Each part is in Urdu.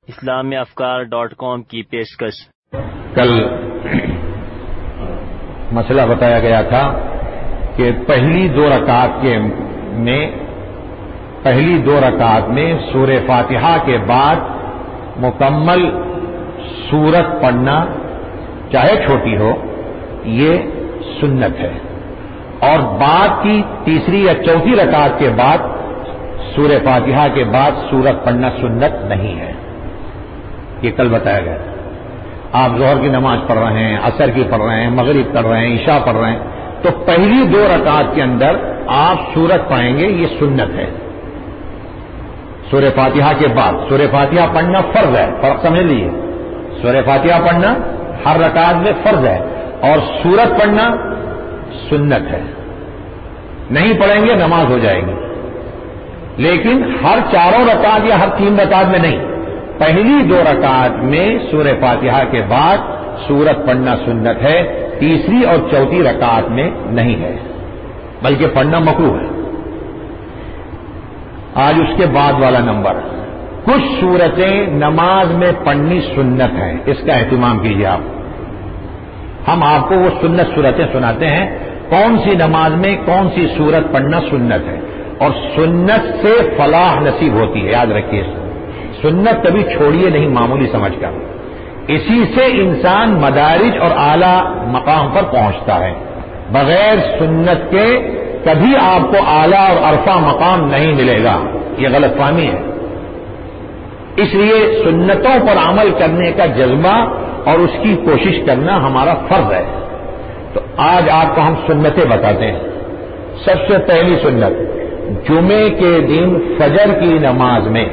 islamifafkar.com کی پیشکش۔ کل مسئلہ بتایا گیا تھا کہ پہلی دو رکعات میں سورہ فاتحہ کے بعد مکمل سورت پڑھنا چاہے چھوٹی ہو یہ سنت ہے، اور بعد کی تیسری یا چوتھی رکعت کے بعد سورہ فاتحہ کے بعد سورت پڑھنا سنت نہیں ہے۔ یہ کل بتایا گیا۔ آپ ظہر کی نماز پڑھ رہے ہیں، عصر کی پڑھ رہے ہیں، مغرب پڑھ رہے ہیں، عشاء پڑھ رہے ہیں، تو پہلی دو رکعت کے اندر آپ سورت پڑھیں گے، یہ سنت ہے۔ سورہ فاتحہ کے بعد سورہ فاتحہ پڑھنا فرض ہے، فرق سمجھ لیجیے، سورہ فاتحہ پڑھنا ہر رکعت میں فرض ہے اور سورت پڑھنا سنت ہے۔ نہیں پڑھیں گے نماز ہو جائے گی، لیکن ہر چاروں رکعت یا ہر تین رکعت میں نہیں، پہلی دو رکعت میں سورہ فاتحہ کے بعد سورت پڑھنا سنت ہے، تیسری اور چوتھی رکعت میں نہیں ہے، بلکہ پڑھنا مکروہ ہے۔ آج اس کے بعد والا نمبر، کچھ سورتیں نماز میں پڑھنی سنت ہیں، اس کا اہتمام کیجیے آپ۔ ہم آپ کو وہ سنت سورتیں سناتے ہیں، کون سی نماز میں کون سی سورت پڑھنا سنت ہے، اور سنت سے فلاح نصیب ہوتی ہے، یاد رکھیے۔ سنت کبھی چھوڑیے نہیں معمولی سمجھ کر، اسی سے انسان مدارج اور اعلی مقام پر پہنچتا ہے۔ بغیر سنت کے کبھی آپ کو اعلی اور عرفہ مقام نہیں ملے گا، یہ غلط فہمی ہے۔ اس لیے سنتوں پر عمل کرنے کا جذبہ اور اس کی کوشش کرنا ہمارا فرض ہے۔ تو آج آپ کو ہم سنتیں بتاتے ہیں۔ سب سے پہلی سنت، جمعے کے دن فجر کی نماز میں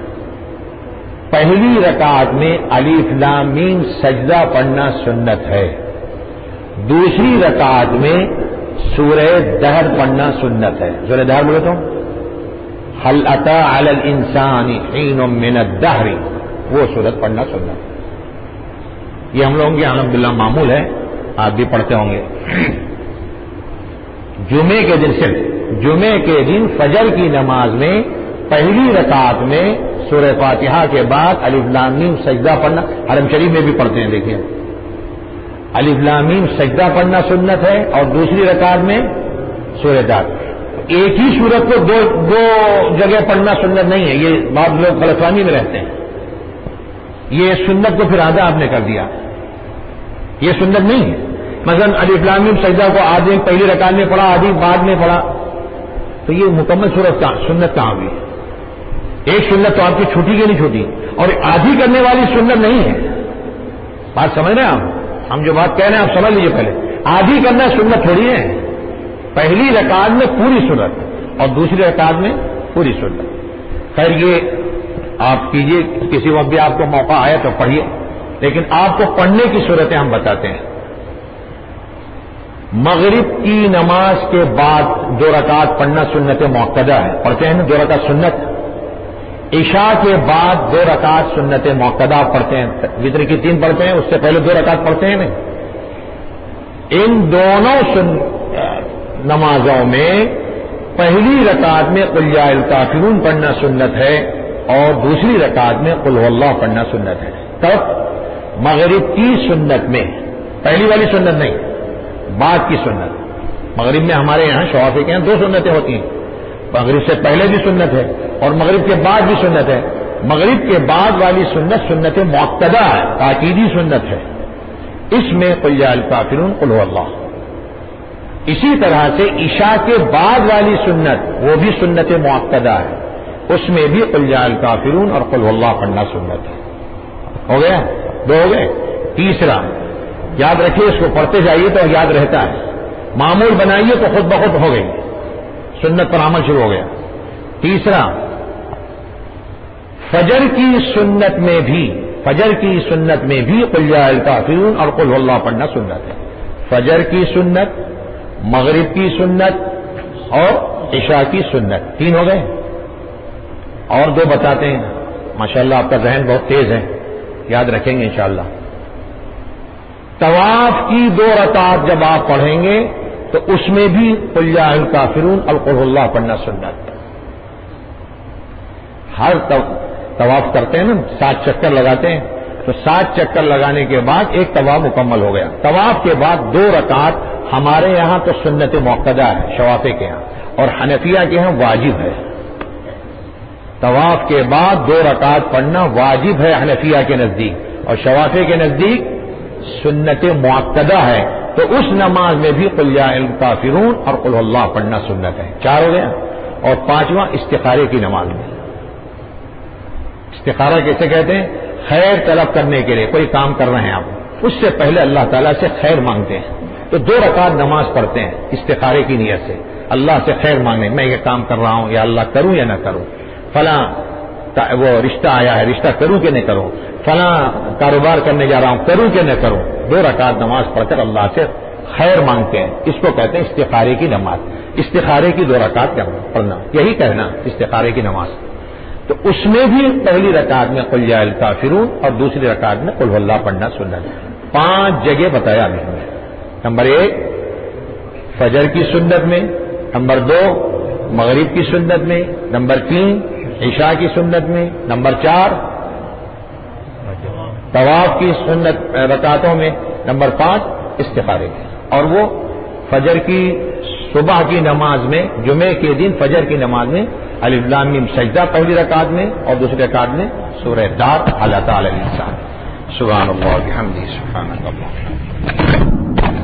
پہلی رکعت میں الف لام میم سجدہ پڑھنا سنت ہے، دوسری رکعت میں سورہ دہر پڑھنا سنت ہے۔ سورہ دہر بولے تو هل اتى على الانسان حين من الدهر، وہ سورت پڑھنا سنت ہے۔ یہ ہم لوگوں کی الحمدللہ معمول ہے، آپ بھی پڑھتے ہوں گے۔ جمعے کے دن، صرف جمعے کے دن فجر کی نماز میں پہلی رکعت میں سورہ فاتحہ کے بعد الف لام میم سجدہ پڑھنا، حرم شریف میں بھی پڑھتے ہیں، دیکھیے الف لام میم سجدہ پڑھنا سنت ہے، اور دوسری رکعت میں سورہ دہر۔ ایک ہی سورت کو دو جگہ پڑھنا سنت نہیں ہے، یہ بعض لوگ غلط فہمی میں رہتے ہیں۔ یہ سنت کو پھر آدھا آپ نے کر دیا، یہ سنت نہیں ہے۔ مثلا الف لام میم سجدہ کو آدھی پہلی رکعت میں پڑھا، آدھی بعد میں پڑھا، تو یہ مکمل سنت کہاں ہوئی؟ ایک سنت تو آپ کی چھوٹی کی نہیں چھوٹی، اور آدھی کرنے والی سنت نہیں ہے۔ بات سمجھ رہے ہیں آپ؟ ہم جو بات کہہ رہے ہیں آپ سمجھ لیجیے، پہلے آدھی کرنا سنت تھوڑی ہے، پہلی رکعت میں پوری سنت اور دوسری رکعت میں پوری سنت۔ خیر یہ آپ کیجیے، کسی وقت بھی آپ کو موقع آئے تو پڑھیے، لیکن آپ کو پڑھنے کی صورتیں ہم بتاتے ہیں۔ مغرب کی نماز کے بعد دو رکعت پڑھنا سنت مؤکدہ ہے، پڑھتے ہیں نا، دو رکعت سنت۔ عشاء کے بعد دو رکعت سنت مؤکدہ پڑھتے ہیں، وتر کی 3 پڑھتے ہیں، اس سے پہلے 2 رکعت پڑھتے ہیں نا۔ ان دونوں نمازوں میں پہلی رکعت میں قل یا الکافرون پڑھنا سنت ہے، اور دوسری رکعت میں قل هو اللہ پڑھنا سنت ہے۔ تب مغرب کی سنت میں، پہلی والی سنت نہیں، بعد کی سنت۔ مغرب میں ہمارے یہاں شوافی کے یہاں 2 سنتیں ہوتی ہیں، مغرب سے پہلے بھی سنت ہے اور مغرب کے بعد بھی سنت ہے۔ مغرب کے بعد والی سنت مؤکدہ ہے، تاکیدی سنت ہے، اس میں قل یا الکافرون قل هو اللہ۔ اسی طرح سے عشاء کے بعد والی سنت، وہ بھی سنت مؤکدہ ہے، اس میں بھی قل یا الکافرون اور قل هو اللہ پڑھنا سنت ہے۔ ہو گیا؟ 2 ہو گئے۔ تیسرا، یاد رکھیے، اس کو پڑھتے جائیے تو یاد رہتا ہے، معمول بنائیے تو خود بخود ہو گئی، سنت پر عمل شروع ہو گیا۔ تیسرا، فجر کی سنت میں بھی قل یا الکافرون اور قل هو اللہ پڑھنا سنت ہے۔ فجر کی سنت، مغرب کی سنت اور عشاء کی سنت، 3 ہو گئے۔ اور 2 بتاتے ہیں، ماشاءاللہ آپ کا ذہن بہت تیز ہے، یاد رکھیں گے انشاءاللہ۔ طواف کی 2 رکعت جب آپ پڑھیں گے تو اس میں بھی قل یا الکافرون اور قل هو اللہ پڑھنا سنت۔ طواف کرتے ہیں نا، 7 چکر لگاتے ہیں، تو 7 چکر لگانے کے بعد ایک طواف مکمل ہو گیا. طواف کے بعد 2 رکعت ہمارے یہاں تو سنت مؤکدہ ہے شوافی کے یہاں، اور حنفیہ کے یہاں واجب ہے. طواف کے بعد 2 رکعت پڑھنا واجب ہے حنفیہ کے نزدیک، اور شوافی کے نزدیک سنت مؤکدہ ہے. تو اس نماز میں بھی قل یا الکافرون اور قل اللہ پڑھنا سنت ہے. 4 ہو گیا. اور 5واں استخارے کی نماز میں. استخارہ کیسے کہتے ہیں؟ خیر طلب کرنے کے لیے کوئی کام کر رہے ہیں آپ، اس سے پہلے اللہ تعالیٰ سے خیر مانگتے ہیں. تو 2 رکعت نماز پڑھتے ہیں استخارے کی نیت سے، اللہ سے خیر مانگنے، میں یہ کام کر رہا ہوں یا اللہ کروں یا نہ کروں، فلاں وہ رشتہ آیا ہے رشتہ کروں کہ نہیں کروں، فلاں کاروبار کرنے جا رہا ہوں کروں کہ نہ کروں. 2 رکعت نماز پڑھ کر اللہ سے خیر مانگتے ہیں. اس کو کہتے ہیں استخارے کی نماز. استخارے کی 2 رکعت پڑھنا، یہی کہنا استخارے کی نماز. تو اس میں بھی پہلی رکعت میں قل یا الکافرون اور دوسری رکعت میں قل اللہ پڑھنا سنت. 5 جگہ بتایا ہم نے. نمبر 1 فجر کی سنت میں، نمبر 2 مغرب کی سنت میں، نمبر 3 عشاء کی سنت میں، نمبر 4 طواف کی سنت رکعتوں میں، نمبر 5 استخارے کی. اور وہ فجر کی صبح کی نماز میں، جمعے کے دن فجر کی نماز میں الف لام میم سجدہ پہلی رکعت میں، اور دوسری رکعت میں سورہ دار اللہ تعالی الانسان. سبحان اللہ و بحمدہ سبحان اللہ.